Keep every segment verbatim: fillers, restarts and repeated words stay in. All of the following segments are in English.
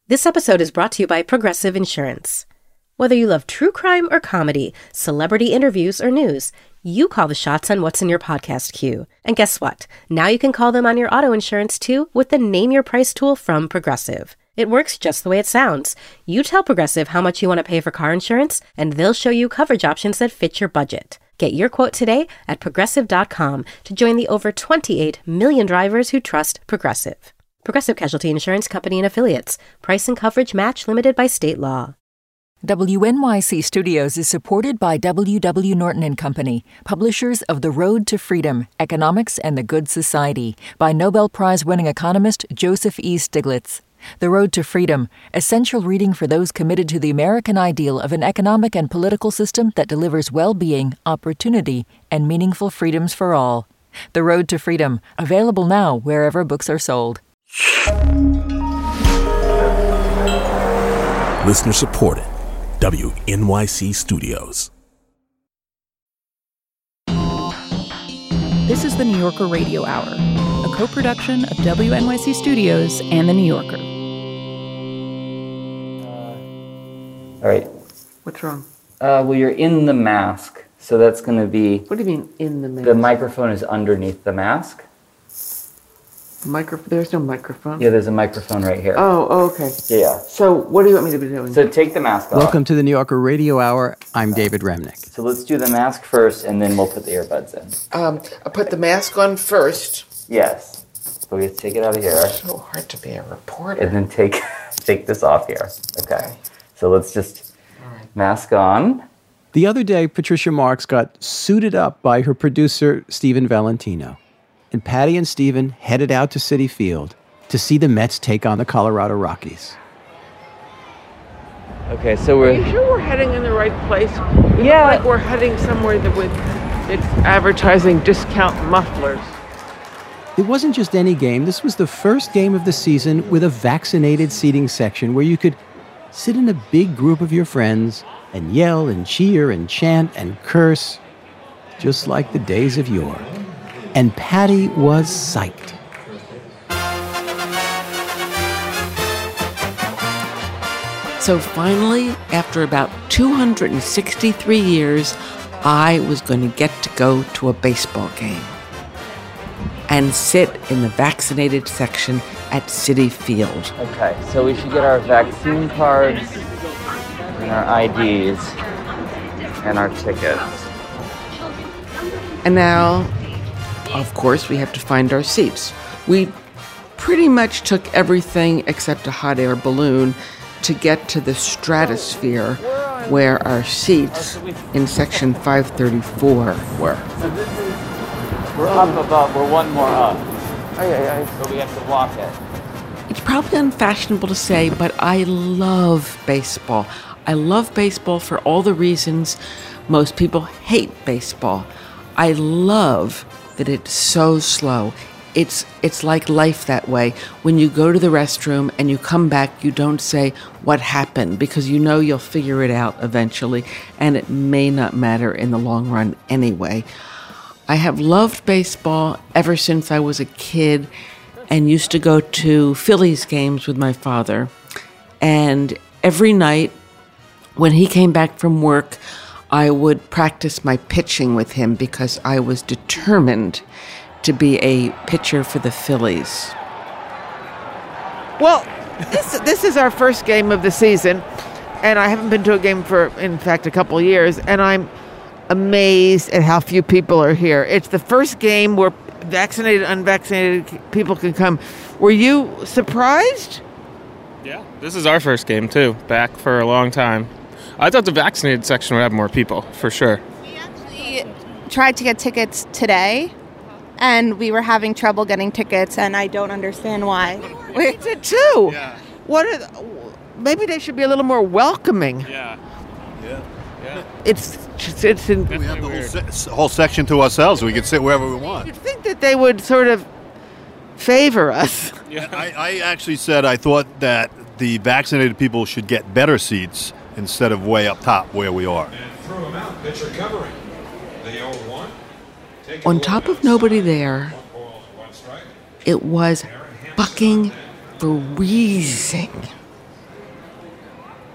This episode is brought to you by Progressive Insurance. Whether you love true crime or comedy, celebrity interviews or news, you call the shots on what's in your podcast queue. And guess what? Now you can call them on your auto insurance too with the Name Your Price tool from Progressive. It works just the way it sounds. You tell Progressive how much you want to pay for car insurance, and they'll show you coverage options that fit your budget. Get your quote today at progressive dot com to join the over twenty-eight million drivers who trust Progressive. Progressive Casualty Insurance Company and Affiliates. Price and coverage match limited by state law. W N Y C Studios is supported by W W Norton and Company, publishers of The Road to Freedom, Economics and the Good Society, by Nobel Prize-winning economist Joseph E. Stiglitz. The Road to Freedom, essential reading for those committed to the American ideal of an economic and political system that delivers well-being, opportunity, and meaningful freedoms for all. The Road to Freedom, available now wherever books are sold. Listener supported. W N Y C Studios. This is the New Yorker Radio Hour, a co-production of W N Y C Studios and the New Yorker. All right. What's wrong? Uh, well, you're in the mask, so that's going to be... What do you mean, in the mask? The microphone is underneath the mask. Micro- There's no microphone. Yeah, there's a microphone right here. Oh, oh, okay. Yeah. So what do you want me to be doing? So take the mask off. Welcome to the New Yorker Radio Hour. I'm David Remnick. So let's do the mask first, and then we'll put the earbuds in. Um, I put the mask on first. Yes. But we have to take it out of here. It's so hard to be a reporter. And then take take this off here. Okay. So let's just right. Mask on. The other day, Patricia Marks got suited up by her producer, Stephen Valentino. And Patty and Stephen headed out to Citi Field to see the Mets take on the Colorado Rockies. Okay, so we're... Are you sure we're heading in the right place? We Yeah. look like we're heading somewhere that with it's advertising discount mufflers. It wasn't just any game. This was the first game of the season with a vaccinated seating section where you could sit in a big group of your friends and yell and cheer and chant and curse, just like the days of yore. And Patty was psyched. So finally, after about two hundred sixty-three years, I was going to get to go to a baseball game and sit in the vaccinated section at Citi Field. Okay, so we should get our vaccine cards and our I Ds and our tickets. And now, of course, we have to find our seats. We pretty much took everything except a hot air balloon to get to the stratosphere where our seats in section five thirty-four were. We're up above, we're one more up. Aye, aye, aye. So we have to walk it. It's probably unfashionable to say, but I love baseball. I love baseball for all the reasons most people hate baseball. I love that it's so slow. It's it's like life that way. When you go to the restroom and you come back, you don't say, what happened? Because you know you'll figure it out eventually, and it may not matter in the long run anyway. I have loved baseball ever since I was a kid and used to go to Phillies games with my father. And every night when he came back from work, I would practice my pitching with him because I was determined to be a pitcher for the Phillies. Well, this this is our first game of the season, and I haven't been to a game for, in fact, a couple of years, and I'm amazed at how few people are here. It's the first game where vaccinated, unvaccinated people can come. Were you surprised? Yeah, this is our first game, too, back for a long time. I thought the vaccinated section would have more people, for sure. We actually tried to get tickets today, and we were having trouble getting tickets, and I don't understand why. We did too. Yeah. What are the, maybe they should be a little more welcoming. Yeah. Yeah. Yeah. It's just, it's in, we have the whole, se- whole section to ourselves. We can sit wherever we want. You'd think that they would sort of favor us. Yeah. I, I actually said I thought that the vaccinated people should get better seats instead of way up top where we are. And throw them out. Pitcher covering. The oh one. On top of nobody there, it was fucking freezing.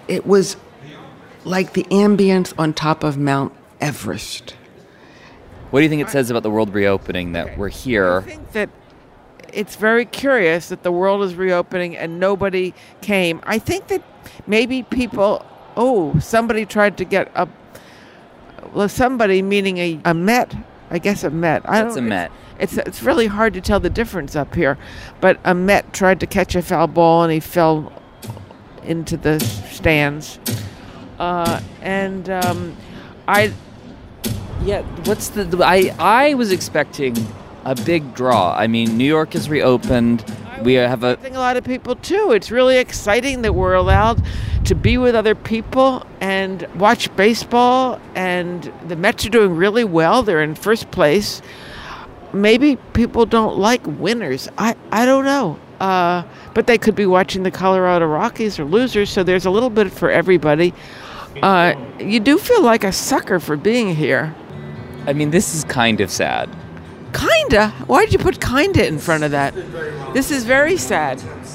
it was like the ambience on top of Mount Everest. What do you think it says about the world reopening that we're here? I think that it's very curious that the world is reopening and nobody came. I think that maybe people, oh, somebody tried to get a, well, somebody meaning a, a Met, I guess a Met. I What's don't, a Met? It's, it's it's really hard to tell the difference up here, but a Met tried to catch a foul ball and he fell into the stands. Uh, and um, I... Yeah, what's the... I, I was expecting a big draw. I mean, New York is reopened. We have a... I think a lot of people, too. It's really exciting that we're allowed to be with other people and watch baseball. And the Mets are doing really well. They're in first place. Maybe people don't like winners. I, I don't know. Uh, but they could be watching the Colorado Rockies or losers, so there's a little bit for everybody. Uh, you do feel like a sucker for being here. I mean, this is kind of sad. Kinda? Why did you put kinda in front of that? This is very sad.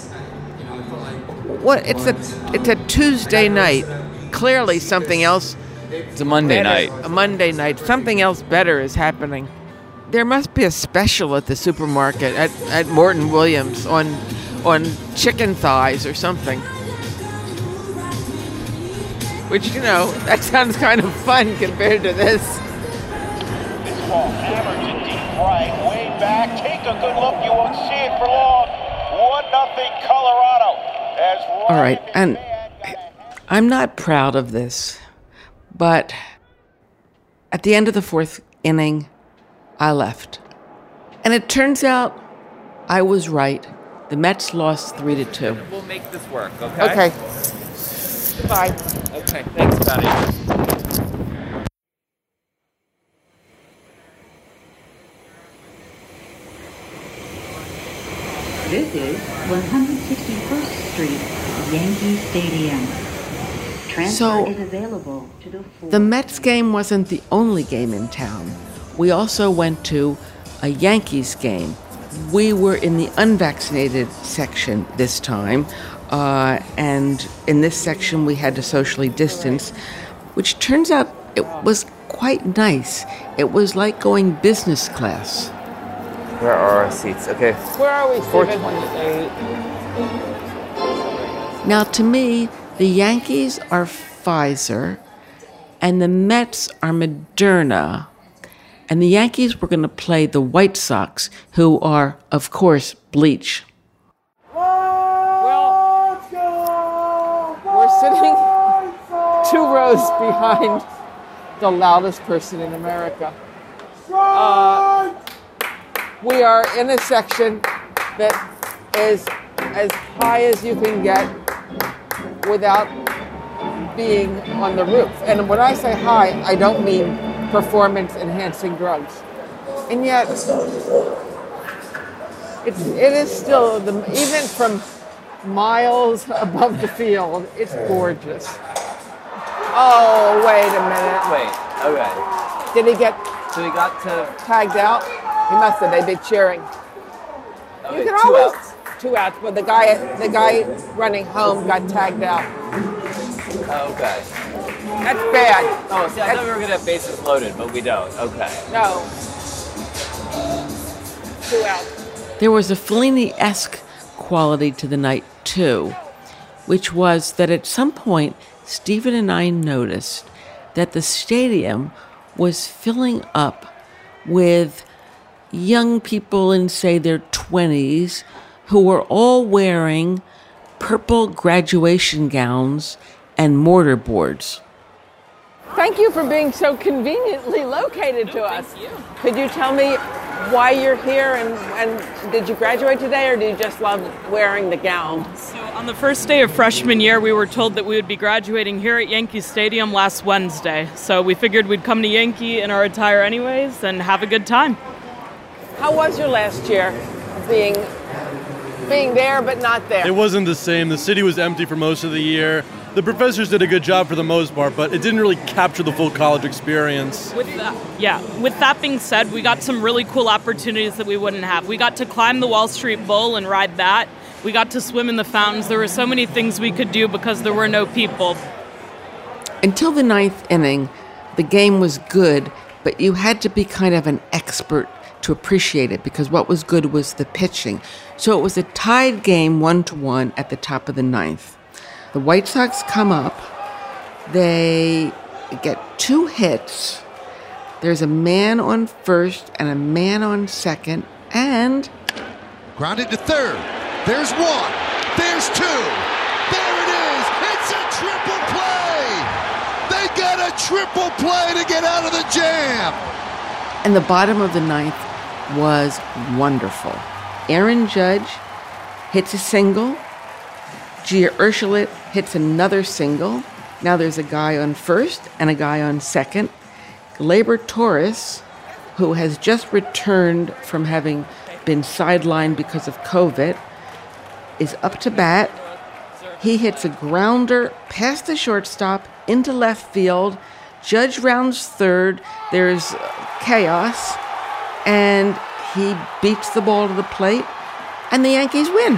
What? It's a it's a Tuesday night. Clearly something else. It's a Monday better, night. A Monday night. Something else better is happening. There must be a special at the supermarket at, at Morton Williams on on chicken thighs or something. Which, you know, that sounds kind of fun compared to this. This ball hammered to deep right, way back. Take a good look. You won't see it for long. One nothing Colorado. As All right, and I'm not proud of this, but at the end of the fourth inning, I left. And it turns out I was right. The Mets lost three to two. We'll make this work, okay? Okay. Bye. Okay, thanks, Patty. This is one hundred sixty-first Street, Yankee Stadium. Transfer So, is available to the fourth. The Mets game wasn't the only game in town. We also went to a Yankees game. We were in the unvaccinated section this time, uh, and in this section we had to socially distance, which turns out it was quite nice. It was like going business class. Where are our seats? Okay. Where are we, four Stephen? twenty-eight. Now, to me, the Yankees are Pfizer, and the Mets are Moderna. And the Yankees were going to play the White Sox, who are, of course, bleach. Well, we're sitting two rows behind the loudest person in America. Uh, we are in a section that is as high as you can get without being on the roof. And when I say high, I don't mean performance-enhancing drugs. And yet, it's, it is still, the, even from miles above the field, it's gorgeous. Oh, wait a minute. Wait, okay. Did he get So we got to... tagged out? He must have. They'd be cheering. Okay, You can two always... outs. Two outs, but the guy, the guy running home got tagged out. Okay. That's bad. Oh, see, I thought we were going to have bases loaded, but we don't. Okay. No. Two outs. There was a Fellini-esque quality to the night, too, which was that at some point, Stephen and I noticed that the stadium was filling up with young people in, say, their twenties who were all wearing purple graduation gowns and mortar boards. Thank you for being so conveniently located to us. Thank you. Could you tell me why you're here and, and did you graduate today or do you just love wearing the gown? So on the first day of freshman year, we were told that we would be graduating here at Yankee Stadium last Wednesday. So we figured we'd come to Yankee in our attire anyways and have a good time. How was your last year being being there but not there? It wasn't the same. The city was empty for most of the year. The professors did a good job for the most part, but it didn't really capture the full college experience. With that, yeah, with that being said, we got some really cool opportunities that we wouldn't have. We got to climb the Wall Street Bull and ride that. We got to swim in the fountains. There were so many things we could do because there were no people. Until the ninth inning, the game was good, but you had to be kind of an expert to appreciate it because what was good was the pitching. So it was a tied game one to one at the top of the ninth. The White Sox come up. They get two hits. There's a man on first and a man on second, and... grounded to third. There's one. There's two. There it is. It's a triple play. They got a triple play to get out of the jam. And the bottom of the ninth was wonderful. Aaron Judge hits a single. Gia Ursulit hits another single. Now there's a guy on first and a guy on second. Gleyber Torres, who has just returned from having been sidelined because of COVID, is up to bat. He hits a grounder past the shortstop into left field. Judge rounds third. There's chaos. And he beats the ball to the plate. And the Yankees win.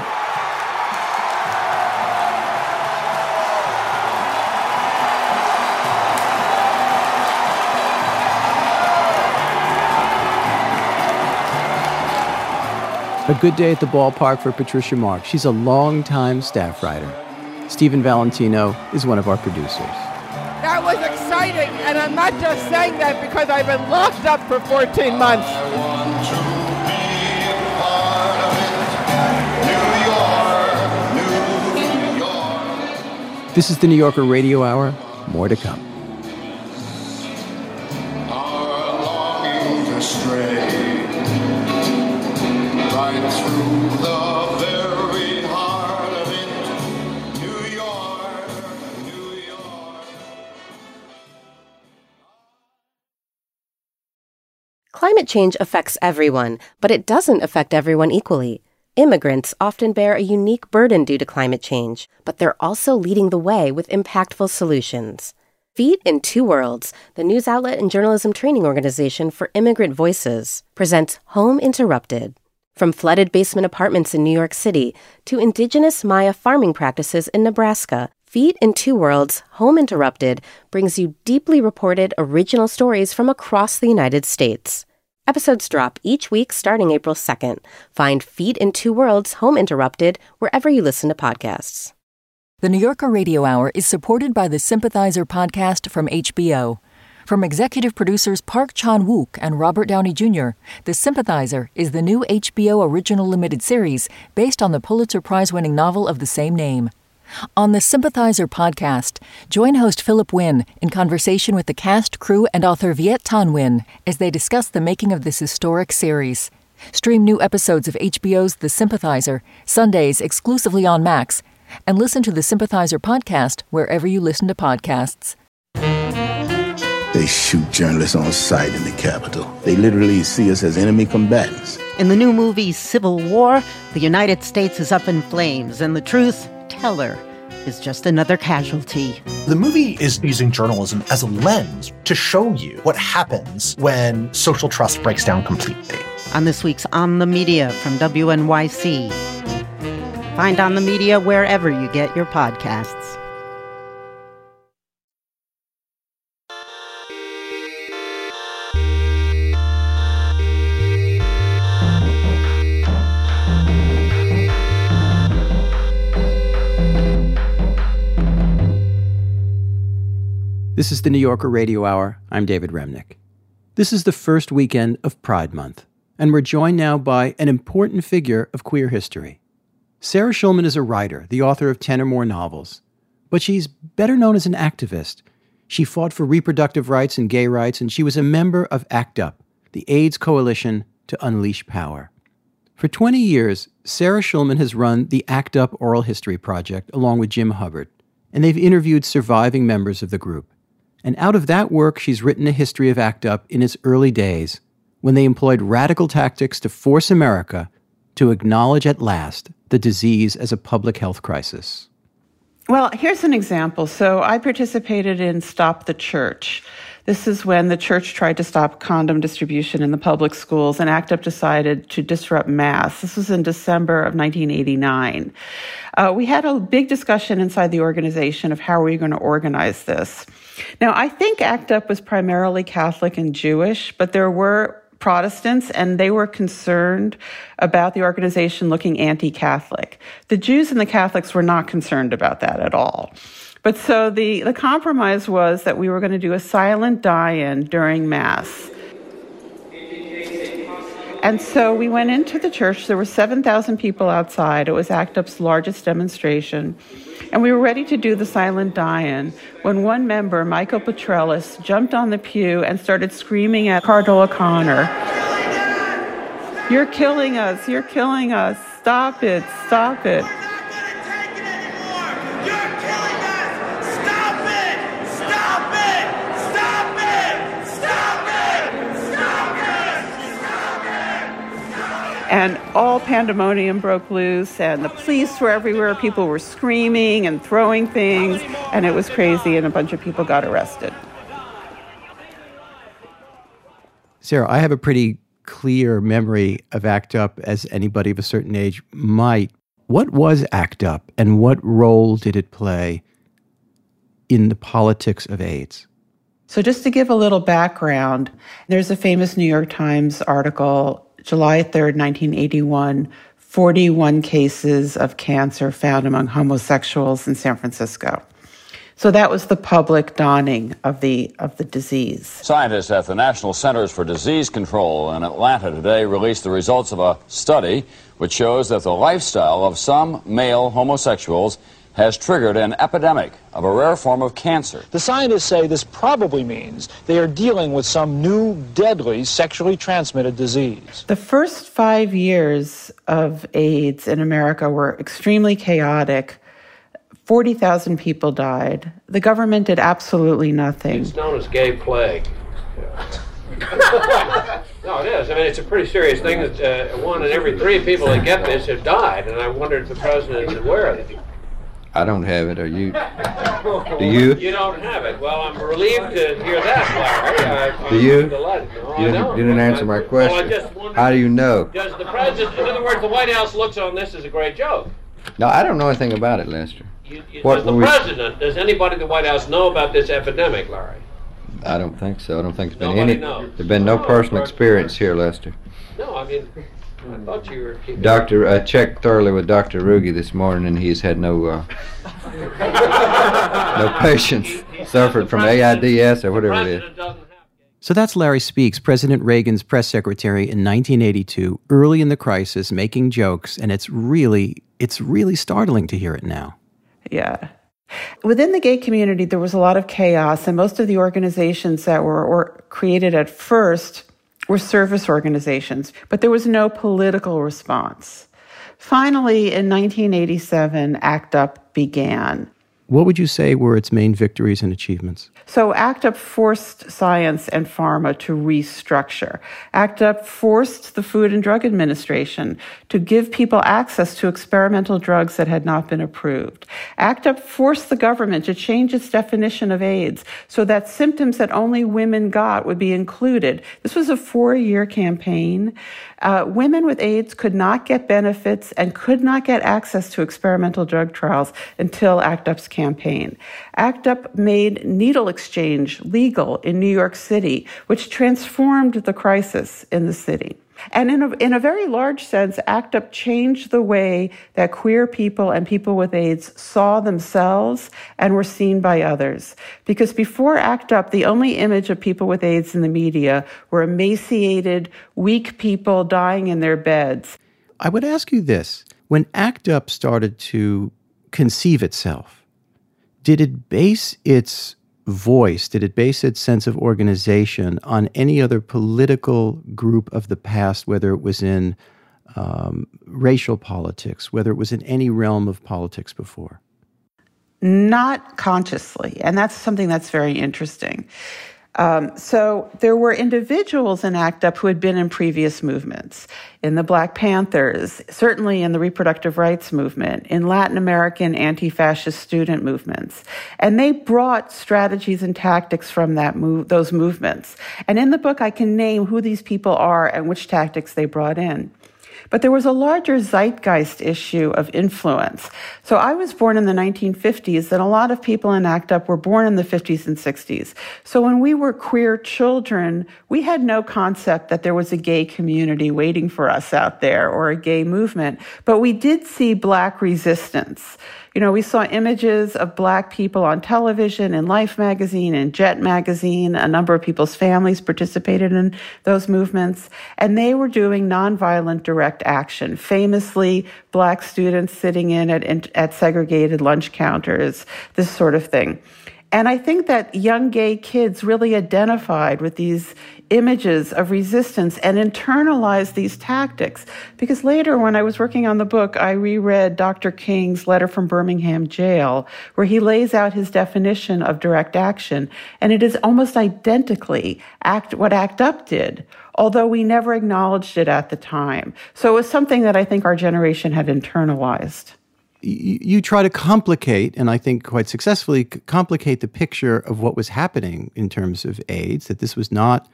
A good day at the ballpark for Patricia Marks. She's a longtime staff writer. Stephen Valentino is one of our producers. That was exciting, and I'm not just saying that because I've been locked up for fourteen months. This is the New Yorker Radio Hour. More to come. Climate change affects everyone, but it doesn't affect everyone equally. Immigrants often bear a unique burden due to climate change, but they're also leading the way with impactful solutions. Feet in Two Worlds, the news outlet and journalism training organization for immigrant voices, presents Home Interrupted. From flooded basement apartments in New York City to indigenous Maya farming practices in Nebraska, Feet in Two Worlds, Home Interrupted brings you deeply reported original stories from across the United States. Episodes drop each week starting April second. Find Feet in Two Worlds, Home Interrupted wherever you listen to podcasts. The New Yorker Radio Hour is supported by the Sympathizer podcast from H B O. From executive producers Park Chan-wook and Robert Downey Junior, The Sympathizer is the new H B O original limited series based on the Pulitzer Prize-winning novel of the same name. On the Sympathizer podcast, join host Philip Wynn in conversation with the cast, crew, and author Viet Thanh Nguyen as they discuss the making of this historic series. Stream new episodes of H B O's The Sympathizer, Sundays exclusively on Max, and listen to the Sympathizer podcast wherever you listen to podcasts. They shoot journalists on sight in the Capitol. They literally see us as enemy combatants. In the new movie Civil War, the United States is up in flames, and the truth teller is just another casualty. The movie is using journalism as a lens to show you what happens when social trust breaks down completely. On this week's On the Media from W N Y C. Find On the Media wherever you get your podcasts. This is the New Yorker Radio Hour. I'm David Remnick. This is the first weekend of Pride Month, and we're joined now by an important figure of queer history. Sarah Schulman is a writer, the author of ten or more novels, but she's better known as an activist. She fought for reproductive rights and gay rights, and she was a member of ACT UP, the AIDS Coalition to Unleash Power. For twenty years, Sarah Schulman has run the ACT UP Oral History Project along with Jim Hubbard, and they've interviewed surviving members of the group. And out of that work, she's written a history of ACT UP in its early days, when they employed radical tactics to force America to acknowledge at last the disease as a public health crisis. Well, here's an example. So I participated in Stop the Church. This is when the church tried to stop condom distribution in the public schools, and ACT UP decided to disrupt Mass. This was in December of nineteen eighty-nine. Uh, we had a big discussion inside the organization of how we were going to organize this. Now, I think ACT UP was primarily Catholic and Jewish, but there were Protestants, and they were concerned about the organization looking anti-Catholic. The Jews and the Catholics were not concerned about that at all. But so the, the compromise was that we were going to do a silent die-in during Mass. And so we went into the church. There were seven thousand people outside. It was ACT UP's largest demonstration. And we were ready to do the silent die-in when one member, Michael Petrellis, jumped on the pew and started screaming at Cardinal O'Connor, "You're killing us! You're killing us! Stop it! Stop it!" And all pandemonium broke loose, and the police were everywhere. People were screaming and throwing things, and it was crazy, and a bunch of people got arrested. Sarah, I have a pretty clear memory of ACT UP, as anybody of a certain age might. What was ACT UP, and what role did it play in the politics of AIDS? So just to give a little background, there's a famous New York Times article, July third, nineteen eighty-one, forty-one cases of cancer found among homosexuals in San Francisco. So that was the public dawning of the of the disease. Scientists at the National Centers for Disease Control in Atlanta today released the results of a study which shows that the lifestyle of some male homosexuals has triggered an epidemic of a rare form of cancer. The scientists say this probably means they are dealing with some new, deadly, sexually transmitted disease. The first five years of AIDS in America were extremely chaotic. forty thousand people died. The government did absolutely nothing. It's known as gay plague. No, it is. I mean, it's a pretty serious thing that uh, one in every three people that get this have died, and I wonder if the president is aware of it. I don't have it. Are you? Do you? You don't have it. Well, I'm relieved to hear that, Larry. I, do you? I'm delighted. No, you, I didn't, don't. you didn't answer my question. Well, I just wondered, how do you know? Does the president, in other words, the White House looks on this as a great joke? No, I don't know anything about it, Lester. You, you, what does the we, president, does anybody in the White House know about this epidemic, Larry? I don't think so. I don't think there's been Nobody any. knows. There's been no Oh, personal experience here, Lester. No, I mean, I thought you were keeping... Doctor, I checked thoroughly with Doctor Ruge this morning, and he's had no uh, no patients suffered from A I D S or whatever it is. So that's Larry Speakes, President Reagan's press secretary in nineteen eighty-two, early in the crisis, making jokes, and it's really, it's really startling to hear it now. Yeah. Within the gay community, there was a lot of chaos, and most of the organizations that were or created at first were service organizations, but there was no political response. Finally, in nineteen eighty-seven, ACT UP began. What would you say were its main victories and achievements? So ACT UP forced science and pharma to restructure. ACT UP forced the Food and Drug Administration to give people access to experimental drugs that had not been approved. ACT UP forced the government to change its definition of AIDS so that symptoms that only women got would be included. This was a four-year campaign. Uh, women with AIDS could not get benefits and could not get access to experimental drug trials until ACT UP's campaign. ACT UP made needle exchange legal in New York City, which transformed the crisis in the city. And in a, in a very large sense, ACT UP changed the way that queer people and people with AIDS saw themselves and were seen by others. Because before ACT UP, the only image of people with AIDS in the media were emaciated, weak people dying in their beds. I would ask you this. When ACT UP started to conceive itself, did it base its voice, did it base its sense of organization on any other political group of the past, whether it was in um, racial politics, whether it was in any realm of politics before? Not consciously, and that's something that's very interesting. Um, so there were individuals in ACT UP who had been in previous movements, in the Black Panthers, certainly in the reproductive rights movement, in Latin American anti-fascist student movements. And they brought strategies and tactics from that move, those movements. And in the book, I can name who these people are and which tactics they brought in. But there was a larger zeitgeist issue of influence. So I was born in the nineteen fifties, and a lot of people in ACT UP were born in the fifties and sixties. So when we were queer children, we had no concept that there was a gay community waiting for us out there or a gay movement. But we did see Black resistance. You know, we saw images of Black people on television, in Life magazine, in Jet magazine. A number of people's families participated in those movements, and they were doing nonviolent direct action. Famously, Black students sitting in at, at segregated lunch counters, this sort of thing. And I think that young gay kids really identified with these images of resistance and internalized these tactics. Because later, when I was working on the book, I reread Doctor King's letter from Birmingham jail, where he lays out his definition of direct action. And it is almost identically act what ACT UP did, although we never acknowledged it at the time. So it was something that I think our generation had internalized. You, you try to complicate, and I think quite successfully, complicate the picture of what was happening in terms of AIDS, that this was not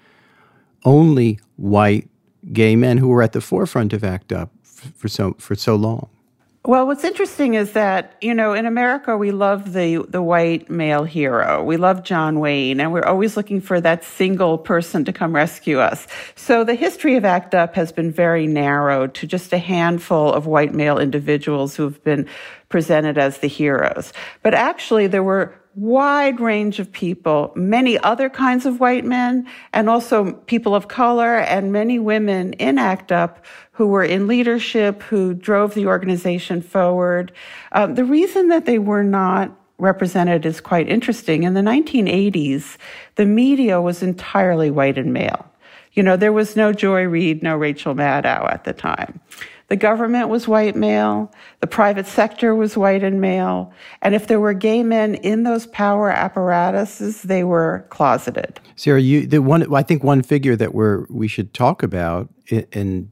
only white gay men who were at the forefront of ACT UP for so for so long. Well, what's interesting is that, you know, in America, we love the, the white male hero. We love John Wayne, and we're always looking for that single person to come rescue us. So the history of ACT UP has been very narrowed to just a handful of white male individuals who have been presented as the heroes. But actually, there were wide range of people, many other kinds of white men, and also people of color, and many women in ACT UP who were in leadership, who drove the organization forward. Um, the reason that they were not represented is quite interesting. In the nineteen eighties, the media was entirely white and male. You know, there was no Joy Reid, no Rachel Maddow at the time. The government was white male, the private sector was white and male, and if there were gay men in those power apparatuses, they were closeted. Sarah, you the one I think one figure that we're we should talk about in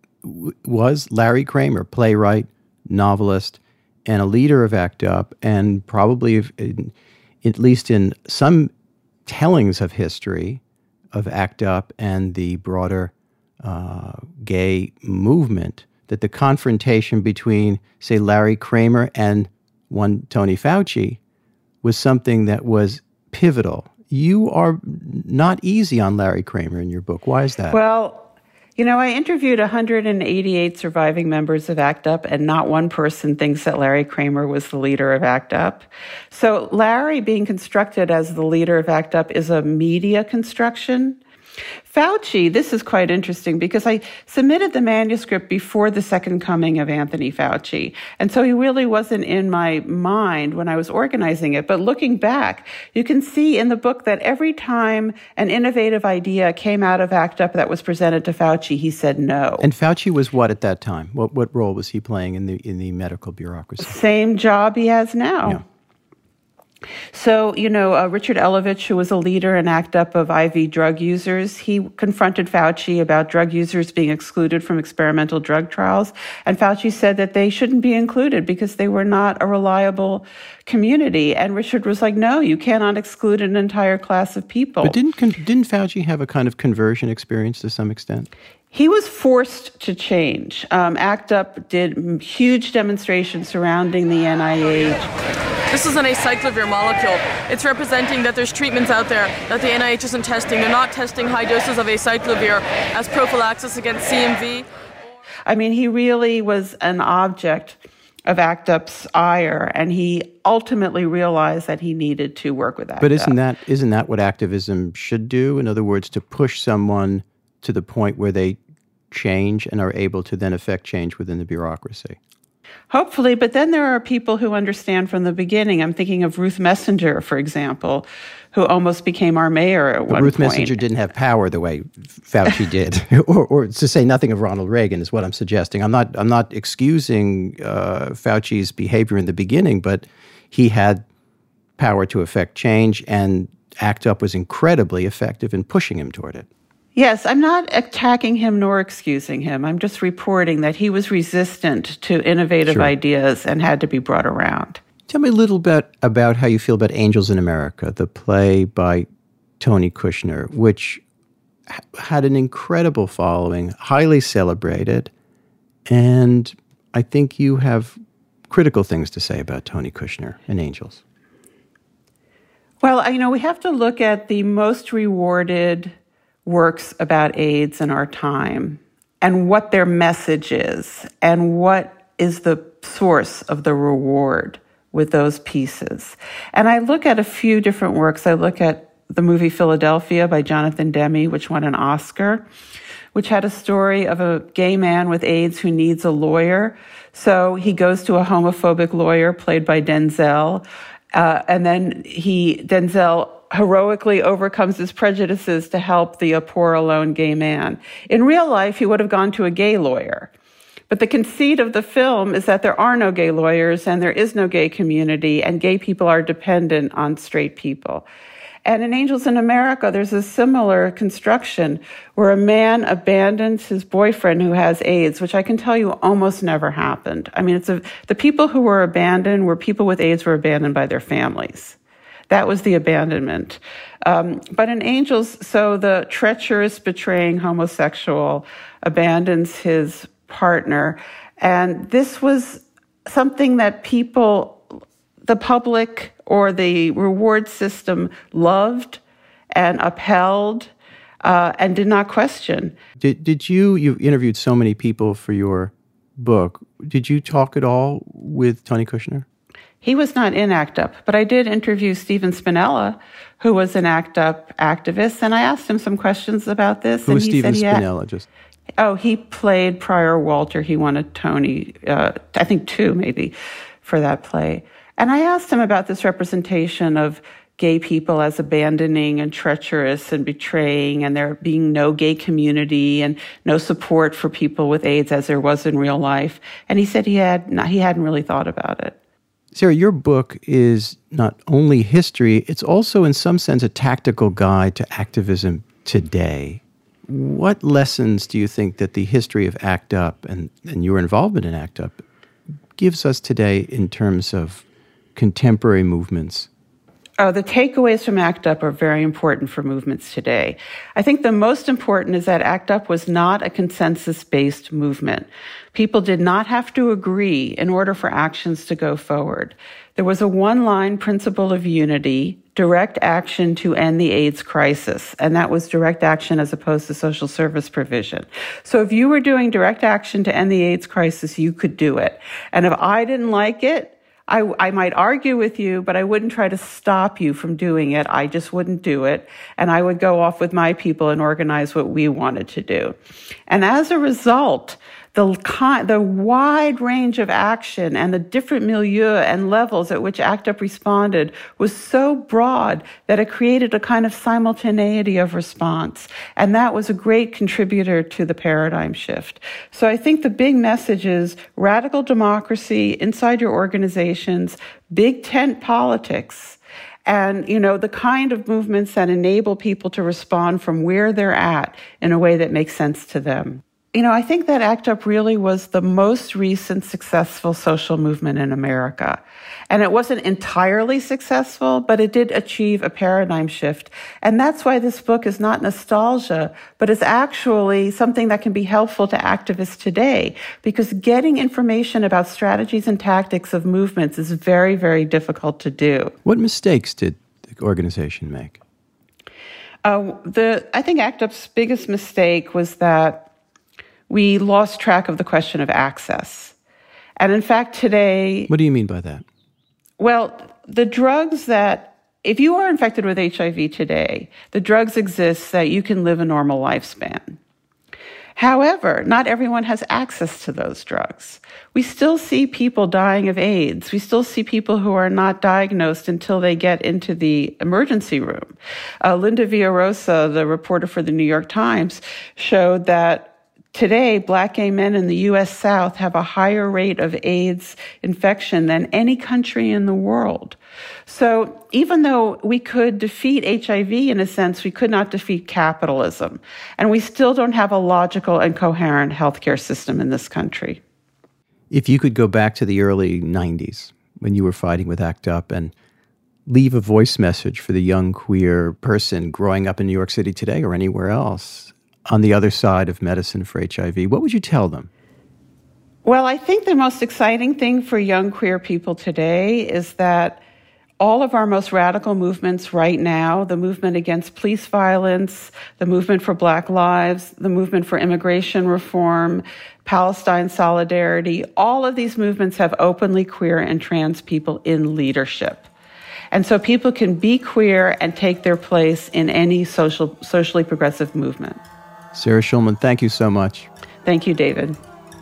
was Larry Kramer, playwright, novelist, and a leader of ACT UP, and probably, in, at least in some tellings of history of ACT UP and the broader uh, gay movement, that the confrontation between, say, Larry Kramer and one Tony Fauci was something that was pivotal. You are not easy on Larry Kramer in your book. Why is that? Well, you know, I interviewed one hundred eighty-eight surviving members of ACT UP, and not one person thinks that Larry Kramer was the leader of ACT UP. So Larry being constructed as the leader of ACT UP is a media construction. Fauci, this is quite interesting because I submitted the manuscript before the second coming of Anthony Fauci. And so he really wasn't in my mind when I was organizing it. But looking back, you can see in the book that every time an innovative idea came out of ACT UP that was presented to Fauci, he said no. And Fauci was what at that time? What what role was he playing in the in the medical bureaucracy? Same job he has now. Yeah. So, you know, uh, Richard Elovich, who was a leader in ACT UP of I V drug users, he confronted Fauci about drug users being excluded from experimental drug trials. And Fauci said that they shouldn't be included because they were not a reliable community. And Richard was like, no, you cannot exclude an entire class of people. But didn't didn't Fauci have a kind of conversion experience to some extent? He was forced to change. Um, ACT UP did huge demonstrations surrounding the N I H. This is an acyclovir molecule. It's representing that there's treatments out there that the N I H isn't testing. They're not testing high doses of acyclovir as prophylaxis against C M V. I mean, he really was an object of ACT UP's ire, and he ultimately realized that he needed to work with ACT UP. But isn't that isn't that what activism should do? In other words, to push someone to the point where they change and are able to then affect change within the bureaucracy? Hopefully, but then there are people who understand from the beginning. I'm thinking of Ruth Messinger, for example, who almost became our mayor at but one Ruth point. Messinger didn't have power the way Fauci did, or, or to say nothing of Ronald Reagan is what I'm suggesting. I'm not. I'm not excusing uh, Fauci's behavior in the beginning, but he had power to affect change, and ACT UP was incredibly effective in pushing him toward it. Yes, I'm not attacking him nor excusing him. I'm just reporting that he was resistant to innovative Sure. ideas and had to be brought around. Tell me a little bit about how you feel about Angels in America, the play by Tony Kushner, which h- had an incredible following, highly celebrated, and I think you have critical things to say about Tony Kushner and Angels. Well, you know, we have to look at the most rewarded works about AIDS in our time and what their message is and what is the source of the reward with those pieces. And I look at a few different works. I look at the movie Philadelphia by Jonathan Demme, which won an Oscar, which had a story of a gay man with AIDS who needs a lawyer. So he goes to a homophobic lawyer played by Denzel, uh, and then he, Denzel, heroically overcomes his prejudices to help the poor, alone gay man. In real life, he would have gone to a gay lawyer. But the conceit of the film is that there are no gay lawyers and there is no gay community, and gay people are dependent on straight people. And in Angels in America, there's a similar construction where a man abandons his boyfriend who has AIDS, which I can tell you almost never happened. I mean, it's a, the people who were abandoned were people with AIDS were abandoned by their families. That was the abandonment. Um, but in Angels, so the treacherous, betraying homosexual abandons his partner. And this was something that people, the public or the reward system loved and upheld uh, and did not question. Did, did you, you interviewed so many people for your book, did you talk at all with Tony Kushner? He was not in ACT UP, but I did interview Stephen Spinella, who was an ACT UP activist, and I asked him some questions about this. Who and was he Stephen said, Spinella? Yeah. Just Oh, he played Prior Walter. He won a Tony, uh, I think two maybe, for that play. And I asked him about this representation of gay people as abandoning and treacherous and betraying, and there being no gay community and no support for people with AIDS as there was in real life. And he said he had not, he hadn't really thought about it. Sarah, your book is not only history, it's also in some sense a tactical guide to activism today. What lessons do you think that the history of ACT UP and, and your involvement in ACT UP gives us today in terms of contemporary movements? Oh, the takeaways from ACT UP are very important for movements today. I think the most important is that ACT UP was not a consensus-based movement. People did not have to agree in order for actions to go forward. There was a one-line principle of unity, direct action to end the AIDS crisis, and that was direct action as opposed to social service provision. So if you were doing direct action to end the AIDS crisis, you could do it. And if I didn't like it, I, I might argue with you, but I wouldn't try to stop you from doing it. I just wouldn't do it. And I would go off with my people and organize what we wanted to do. And as a result, the kind, the wide range of action and the different milieu and levels at which ACT UP responded was so broad that it created a kind of simultaneity of response. And that was a great contributor to the paradigm shift. So I think the big message is radical democracy inside your organizations, big tent politics, and, you know, the kind of movements that enable people to respond from where they're at in a way that makes sense to them. You know, I think that ACT UP really was the most recent successful social movement in America. And it wasn't entirely successful, but it did achieve a paradigm shift. And that's why this book is not nostalgia, but is actually something that can be helpful to activists today, because getting information about strategies and tactics of movements is very, very difficult to do. What mistakes did the organization make? Uh, the I think ACT UP's biggest mistake was that we lost track of the question of access. And in fact, today... What do you mean by that? Well, the drugs that, if you are infected with H I V today, the drugs exist that you can live a normal lifespan. However, not everyone has access to those drugs. We still see people dying of AIDS. We still see people who are not diagnosed until they get into the emergency room. Uh, Linda Villarosa, the reporter for the New York Times, showed that Today, Black gay men in the U S South have a higher rate of AIDS infection than any country in the world. So even though we could defeat H I V in a sense, we could not defeat capitalism. And we still don't have a logical and coherent healthcare system in this country. If you could go back to the early nineties when you were fighting with ACT UP and leave a voice message for the young queer person growing up in New York City today or anywhere else on the other side of medicine for H I V, what would you tell them? Well, I think the most exciting thing for young queer people today is that all of our most radical movements right now, the movement against police violence, the movement for Black lives, the movement for immigration reform, Palestine solidarity, all of these movements have openly queer and trans people in leadership. And so people can be queer and take their place in any social, socially progressive movement. Sarah Schulman, thank you so much. Thank you, David.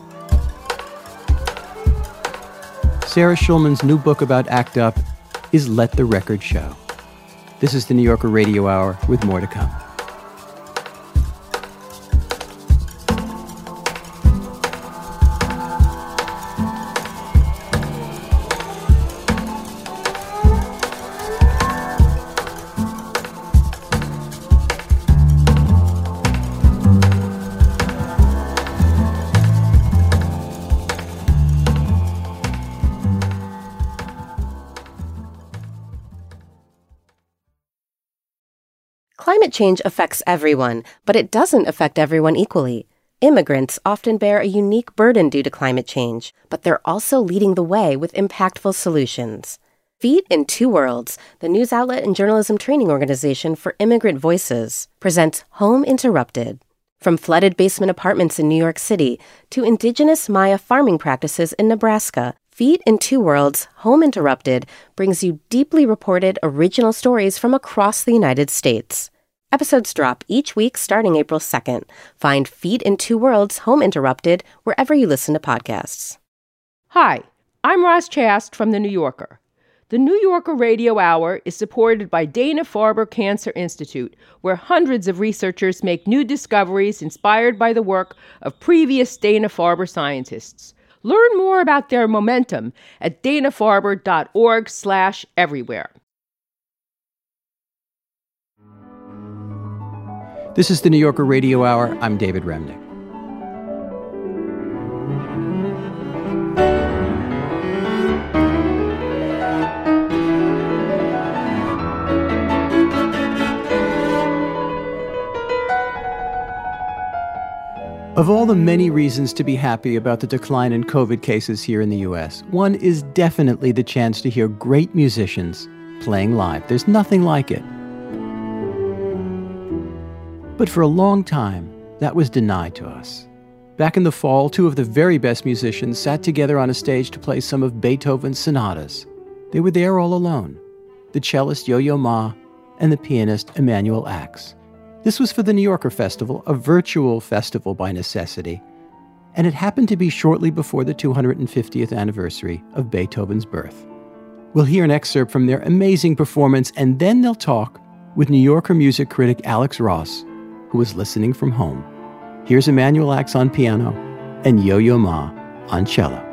Sarah Schulman's new book about ACT UP is Let the Record Show. This is the New Yorker Radio Hour with more to come. Climate change affects everyone, but it doesn't affect everyone equally. Immigrants often bear a unique burden due to climate change, but they're also leading the way with impactful solutions. Feet in Two Worlds, the news outlet and journalism training organization for immigrant voices, presents Home Interrupted. From flooded basement apartments in New York City to indigenous Maya farming practices in Nebraska, Feet in Two Worlds, Home Interrupted brings you deeply reported original stories from across the United States. Episodes drop each week starting April second. Find Feet in Two Worlds, Home Interrupted wherever you listen to podcasts. Hi, I'm Roz Chast from The New Yorker. The New Yorker Radio Hour is supported by Dana-Farber Cancer Institute, where hundreds of researchers make new discoveries inspired by the work of previous Dana-Farber scientists. Learn more about their momentum at dana-farber.org slash everywhere. This is the New Yorker Radio Hour. I'm David Remnick. Of all the many reasons to be happy about the decline in COVID cases here in the U S, one is definitely the chance to hear great musicians playing live. There's nothing like it. But for a long time, that was denied to us. Back in the fall, two of the very best musicians sat together on a stage to play some of Beethoven's sonatas. They were there all alone, the cellist Yo-Yo Ma and the pianist Emanuel Ax. This was for the New Yorker Festival, a virtual festival by necessity, and it happened to be shortly before the two hundred fiftieth anniversary of Beethoven's birth. We'll hear an excerpt from their amazing performance, and then they'll talk with New Yorker music critic Alex Ross, who was listening from home. Here's Emanuel Ax on piano and Yo-Yo Ma on cello.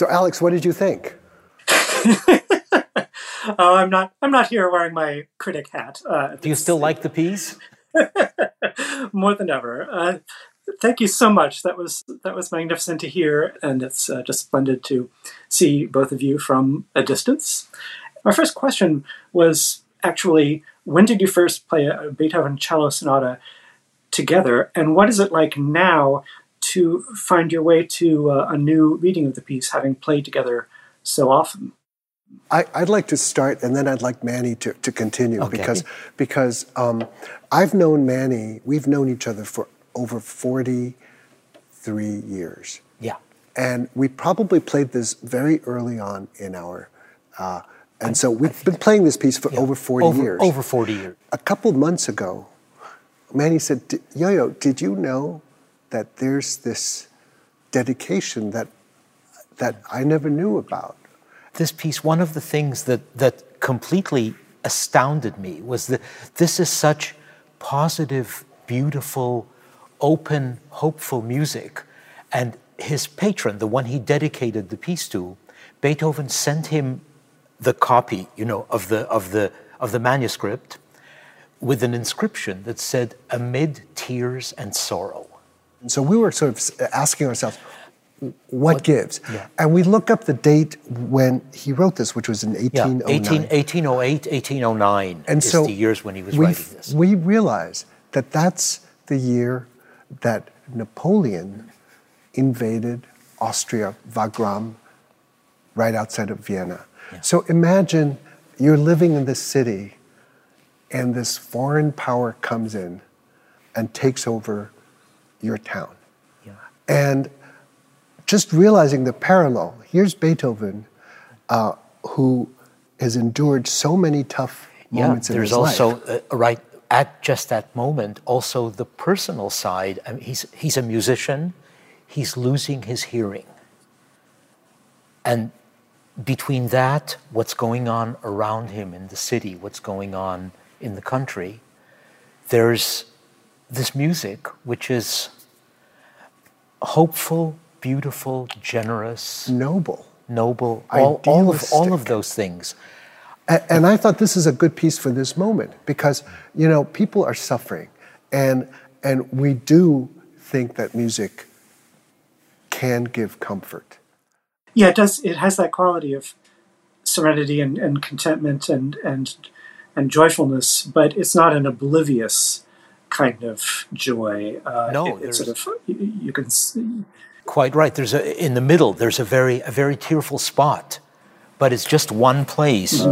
So, Alex, what did you think? Oh, I'm not. I'm not here wearing my critic hat. Uh, Do you still like the piece? More than ever. Uh, thank you so much. That was that was magnificent to hear, and it's uh, just splendid to see both of you from a distance. My first question was actually, when did you first play a Beethoven cello sonata together, and what is it like now to find your way to uh, a new reading of the piece, having played together so often? I, I'd like to start, and then I'd like Manny to, to continue, Okay. because because um, I've known Manny, we've known each other for over forty-three years. Yeah. And we probably played this very early on in our, uh, and so we've been playing this piece for over forty Over- years. over forty years. A couple of months ago, Manny said, "D- Yo-Yo, did you know that there's this dedication that that I never knew about?" This piece, one of the things that, that completely astounded me was that this is such positive, beautiful, open, hopeful music. And his patron, the one he dedicated the piece to, Beethoven sent him the copy, you know, of the of the of the manuscript with an inscription that said, "Amid tears and sorrow." And so we were sort of asking ourselves, what gives? Yeah. And we look up the date when he wrote this, which was in eighteen oh nine. Yeah, eighteen oh eight, eighteen oh nine And is so the years when he was we, writing this. We realize that that's the year that Napoleon invaded Austria, Wagram, right outside of Vienna. Yeah. So imagine you're living in this city and this foreign power comes in and takes over your town. Yeah. And just realizing the parallel, here's Beethoven, uh, who has endured so many tough moments yeah, in there's his life. also, uh, right at just that moment, also the personal side. I mean, he's, he's a musician, he's losing his hearing. And between that, what's going on around him in the city, what's going on in the country, there's this music which is hopeful, beautiful, generous, noble, noble, all, all of all of Idealistic. those things. And, and I thought this is a good piece for this moment because, you know, people are suffering, and and we do think that music can give comfort. Yeah, it does. It has that quality of serenity and, and contentment and and and joyfulness, but it's not an oblivious kind of joy. Uh, No, it, it's sort of you, you can. See. Quite right. There's a in the middle. There's a very a very tearful spot, but it's just one place.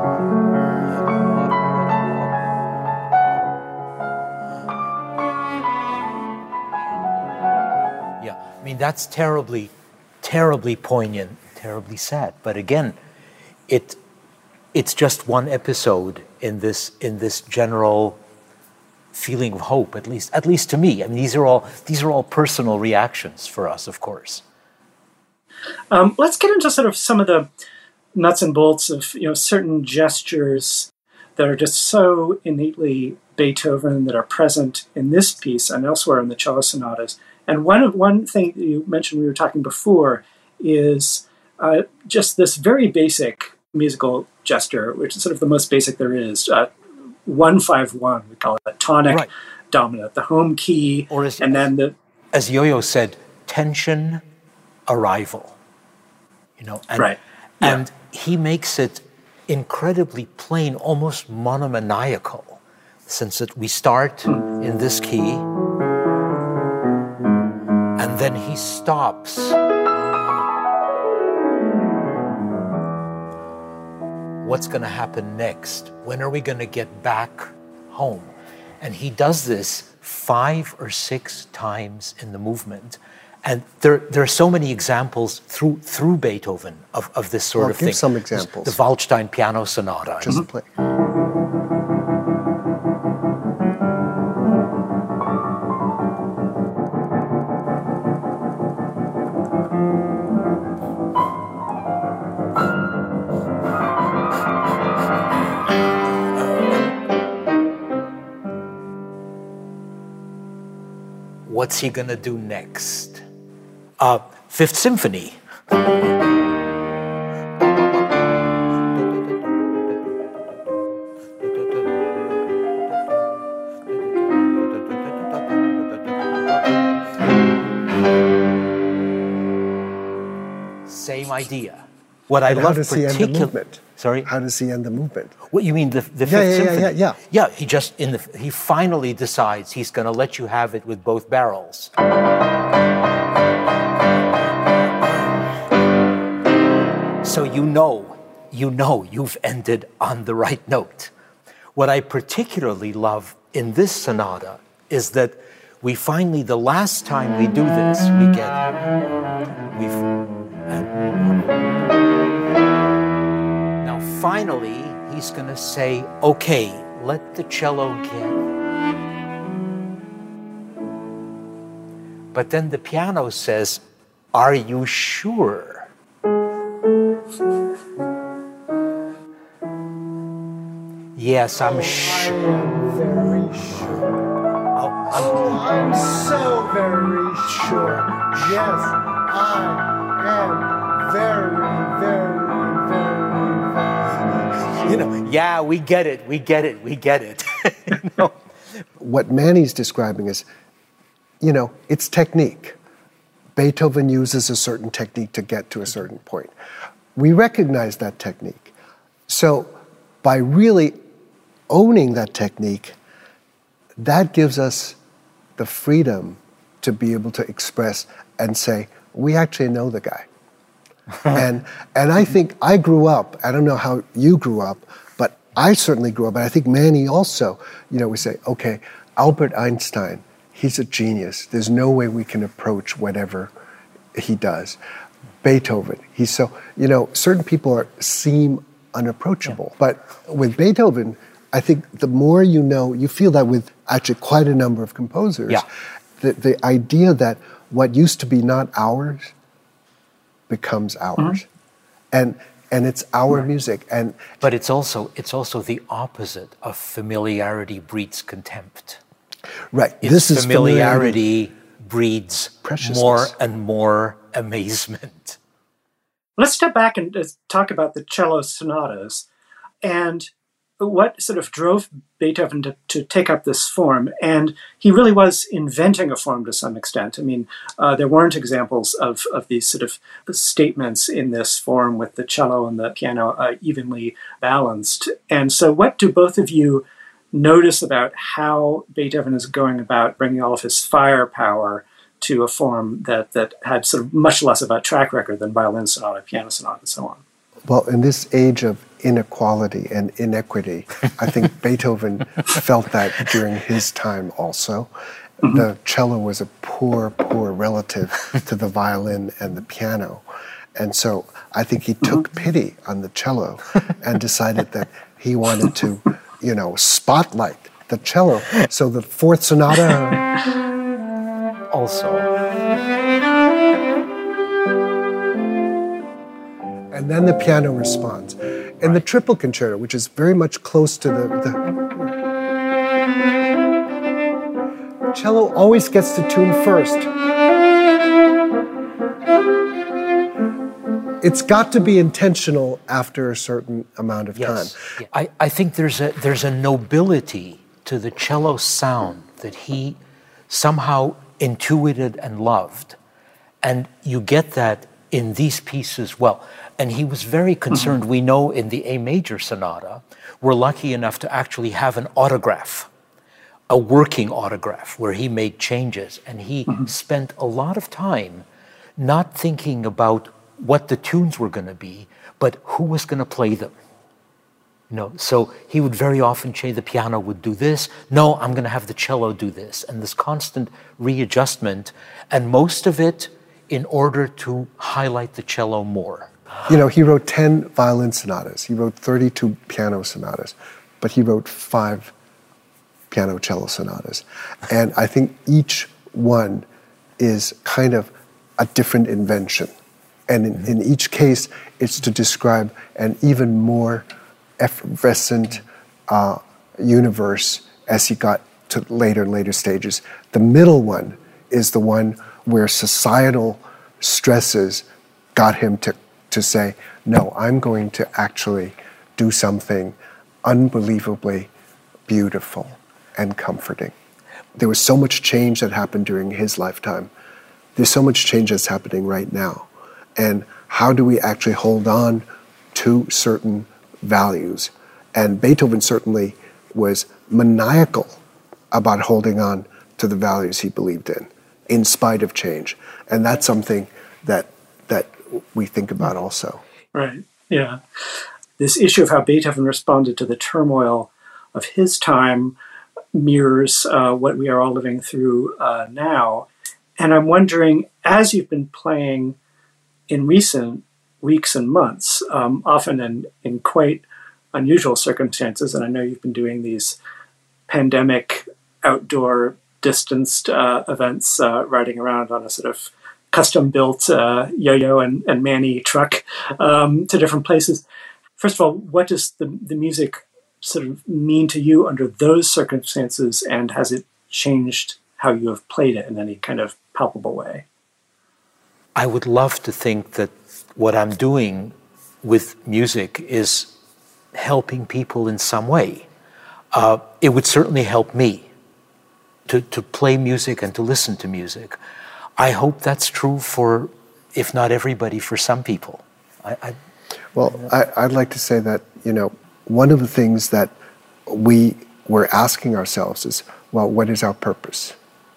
Yeah, I mean that's terribly, terribly poignant, terribly sad. But again, it it's just one episode in this in this general feeling of hope, at least at least to me. I mean, these are all these are all personal reactions for us, of course. Um, let's get into sort of some of the nuts and bolts of you know certain gestures that are just so innately Beethoven that are present in this piece and elsewhere in the cello sonatas. And one of one thing that you mentioned we were talking before is uh, just this very basic musical gesture, which is sort of the most basic there is. Uh, one five one, we call it tonic, right. dominant, the home key, or as, and then the as Yo-Yo said, tension, arrival. You know, and, right. and yeah. he makes it incredibly plain, almost monomaniacal, since that we start in this key, and then he stops. What's going to happen next? When are we going to get back home? And he does this five or six times in the movement. And there, there are so many examples through through Beethoven of, of this sort well, of give thing. some examples. The Waldstein Piano Sonata. Just mm-hmm. play. What's he going to do next? Uh, Fifth Symphony. idea. What I and love how does he end the particular- movement? Sorry? How does he end the movement? What you mean the the Yeah, Fifth yeah, yeah, Symphony? yeah, yeah. Yeah, he just in the he finally decides he's going to let you have it with both barrels. So you know, you know you've ended on the right note. What I particularly love in this sonata is that we finally, the last time we do this, we get, we've, uh, now finally, he's going to say, okay, let the cello get. But then the piano says, are you sure? Yes, I'm sure. Very sure. Oh, I'm so very sure. Yes, I am very, very, very, very. You know, yeah, we get it, we get it, we get it. You know? What Manny's describing is, you know, it's technique. Beethoven uses a certain technique to get to a certain point. We recognize that technique. So by really owning that technique, that gives us the freedom to be able to express and say, we actually know the guy. and and I think I grew up, I don't know how you grew up, but I certainly grew up, and I think Manny also, you know, we say, okay, Albert Einstein, he's a genius. There's no way we can approach whatever he does. Beethoven, he's so, you know, certain people are, seem unapproachable. Yeah. But with Beethoven, I think the more you know, you feel that with actually quite a number of composers, yeah. the, the idea that what used to be not ours becomes ours. Mm-hmm. And and it's our right. music. And But it's also it's also the opposite of familiarity breeds contempt. Right. It's this is familiarity, familiarity breeds preciousness. More and more amazement. Let's step back and uh, talk about the cello sonatas and what sort of drove Beethoven to, to take up this form. And he really was inventing a form to some extent. I mean, uh, there weren't examples of, of these sort of statements in this form with the cello and the piano uh, evenly balanced. And so what do both of you notice about how Beethoven is going about bringing all of his firepower to a form that, that had sort of much less of a track record than violin sonata, piano sonata, and so on? Well, in this age of inequality and inequity, I think Beethoven felt that during his time also. Mm-hmm. The cello was a poor, poor relative to the violin and the piano. And so I think he took pity on the cello and decided that he wanted to, you know, spotlight the cello. So the fourth sonata also. And then the piano responds. And the triple concerto, which is very much close to the, the cello always gets to tune first. It's got to be intentional after a certain amount of yes. time. Yeah. I, I think there's a there's a nobility to the cello sound that he somehow intuited and loved. And you get that in these pieces well. And he was very concerned. Mm-hmm. We know in the A major sonata, we're lucky enough to actually have an autograph, a working autograph where he made changes. And he mm-hmm. spent a lot of time not thinking about what the tunes were going to be, but who was going to play them. You know, so he would very often say the piano would do this. No, I'm going to have the cello do this. And this constant readjustment, and most of it in order to highlight the cello more. You know, he wrote ten violin sonatas. He wrote thirty-two piano sonatas, but he wrote five piano cello sonatas. And I think each one is kind of a different invention. And in, in each case, it's to describe an even more effervescent uh, universe as he got to later and later stages. The middle one is the one where societal stresses got him to to say, no, I'm going to actually do something unbelievably beautiful and comforting. There was so much change that happened during his lifetime. There's so much change that's happening right now. And how do we actually hold on to certain values? And Beethoven certainly was maniacal about holding on to the values he believed in, in spite of change. And that's something that that we think about also. Right, yeah. This issue of how Beethoven responded to the turmoil of his time mirrors uh, what we are all living through uh, now. And I'm wondering, as you've been playing in recent weeks and months, um, often in, in quite unusual circumstances, and I know you've been doing these pandemic outdoor distanced uh, events, uh, riding around on a sort of custom-built uh, yo-yo and, and Manny truck um, to different places. First of all, what does the, the music sort of mean to you under those circumstances, and has it changed how you have played it in any kind of palpable way? I would love to think that what I'm doing with music is helping people in some way. Uh, it would certainly help me to, to play music and to listen to music. I hope that's true for, if not everybody, for some people. I, I, well, I, I'd like to say that, you know, one of the things that we were asking ourselves is, well, what is our purpose?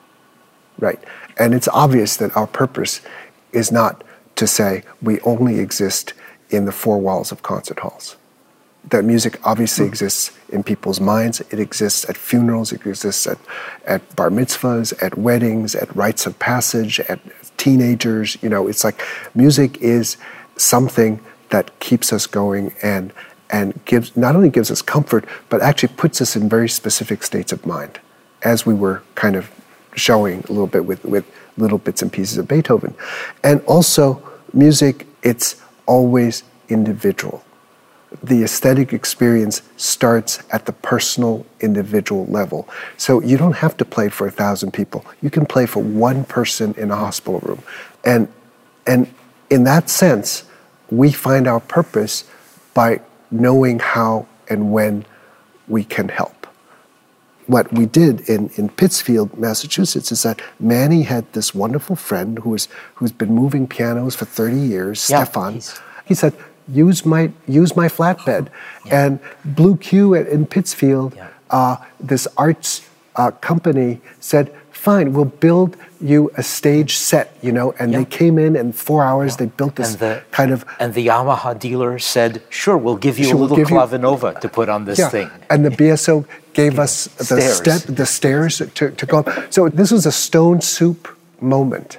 Right? And it's obvious that our purpose is not to say we only exist in the four walls of concert halls. That music obviously mm. exists in people's minds. It exists at funerals. It exists at, at bar mitzvahs, at weddings, at rites of passage, at teenagers. You know, it's like music is something that keeps us going and and gives not only gives us comfort, but actually puts us in very specific states of mind, as we were kind of showing a little bit with, with little bits and pieces of Beethoven. And also, music, it's always individual. The aesthetic experience starts at the personal, individual level. So you don't have to play for a thousand people. You can play for one person in a hospital room. And, and in that sense, we find our purpose by knowing how and when we can help. What we did in, in Pittsfield, Massachusetts, is that Manny had this wonderful friend who was, who's been moving pianos for thirty years, yeah, Stefan. He said, use my use my flatbed. Yeah. And Blue Q at, in Pittsfield, yeah. uh, this arts uh, company said, fine, we'll build you a stage set, you know, and yeah. they came in and four hours yeah. they built this and the, kind of... And the Yamaha dealer said, sure, we'll give you sure, a little we'll clavinova you, to put on this yeah. thing. And the B S O gave yeah. us the stairs. step, the stairs to, to go up. So this was a stone soup moment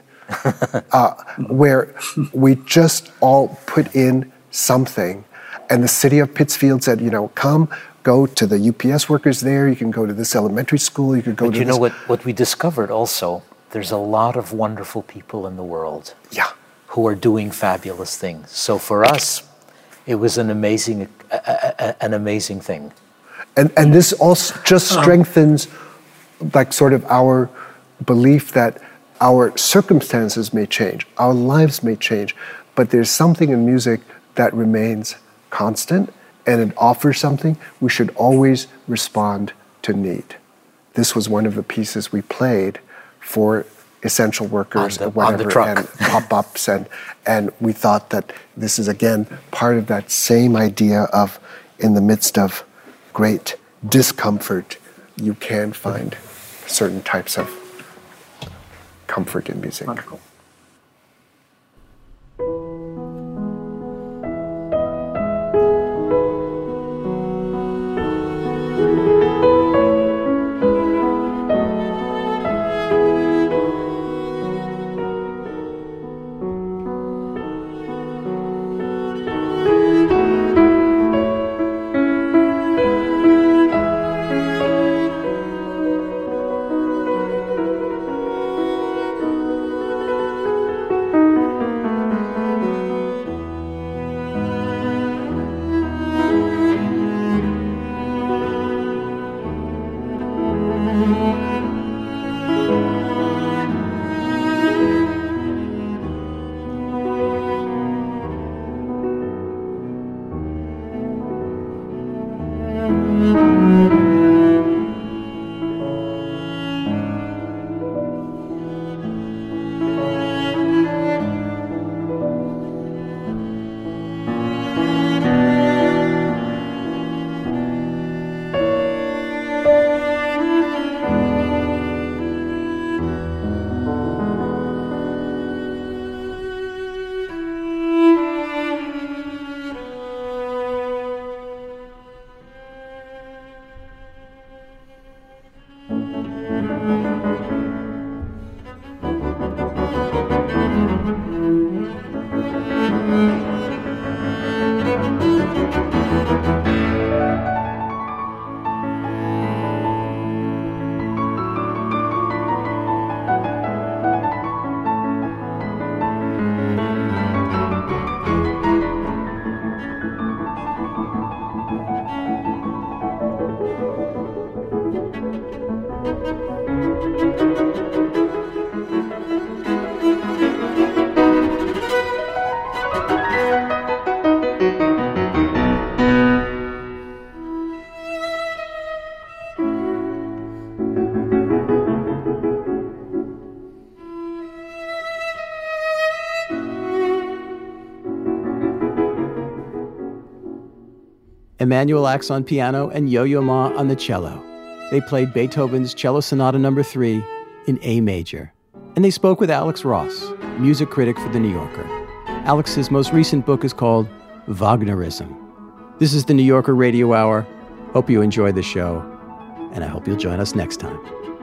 uh, where we just all put in something, and the city of Pittsfield said, you know, come, go to the U P S workers there, you can go to this elementary school, you could go but to you this... know what, what we discovered also, there's a lot of wonderful people in the world yeah. who are doing fabulous things. So for us, it was an amazing, a, a, an amazing thing. And and this also just strengthens like sort of our belief that our circumstances may change, our lives may change, but there's something in music that remains constant, and it offers something. We should always respond to need. This was one of the pieces we played for essential workers on the, or whatever, on the truck. and pop-ups, and and we thought that this is again part of that same idea of, in the midst of great discomfort, you can find certain types of comfort in music. Wonderful. Emanuel Ax on piano, and Yo-Yo Ma on the cello. They played Beethoven's Cello Sonata Number three in A major. And they spoke with Alex Ross, music critic for The New Yorker. Alex's most recent book is called Wagnerism. This is The New Yorker Radio Hour. Hope you enjoy the show, and I hope you'll join us next time.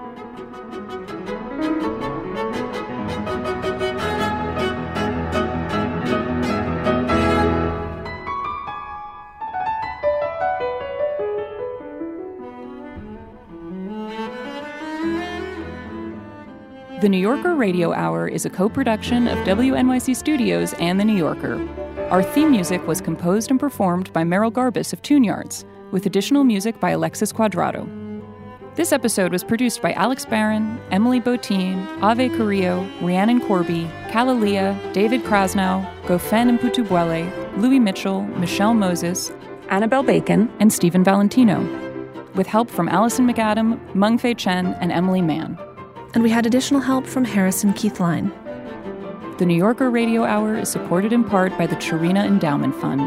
The New Yorker Radio Hour is a co-production of W N Y C Studios and The New Yorker. Our theme music was composed and performed by Merrill Garbus of Tune Yards, with additional music by Alexis Cuadrado. This episode was produced by Alex Barron, Emily Botine, Ave Carrillo, Rhiannon Corby, Kalalia, David Krasnow, Gofen Mputubwele, Louis Mitchell, Michelle Moses, Annabelle Bacon, and Stephen Valentino, with help from Allison McAdam, Mengfei Chen, and Emily Mann. And we had additional help from Harrison Keithline. The New Yorker Radio Hour is supported in part by the Chirina Endowment Fund.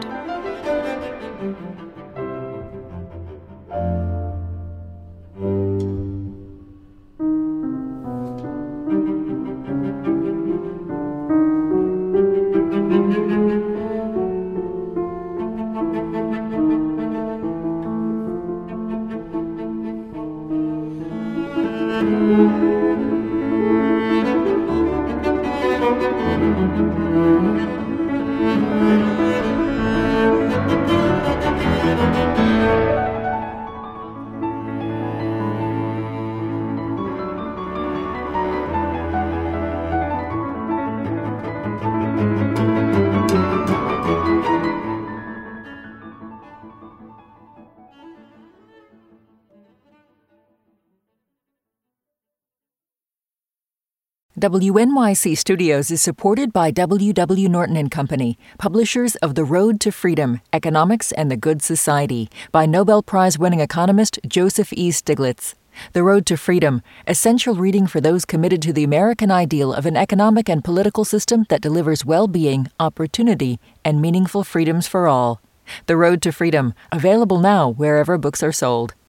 W N Y C Studios is supported by W W. Norton and Company, publishers of The Road to Freedom, Economics and the Good Society, by Nobel Prize-winning economist Joseph E. Stiglitz. The Road to Freedom, essential reading for those committed to the American ideal of an economic and political system that delivers well-being, opportunity, and meaningful freedoms for all. The Road to Freedom, available now wherever books are sold.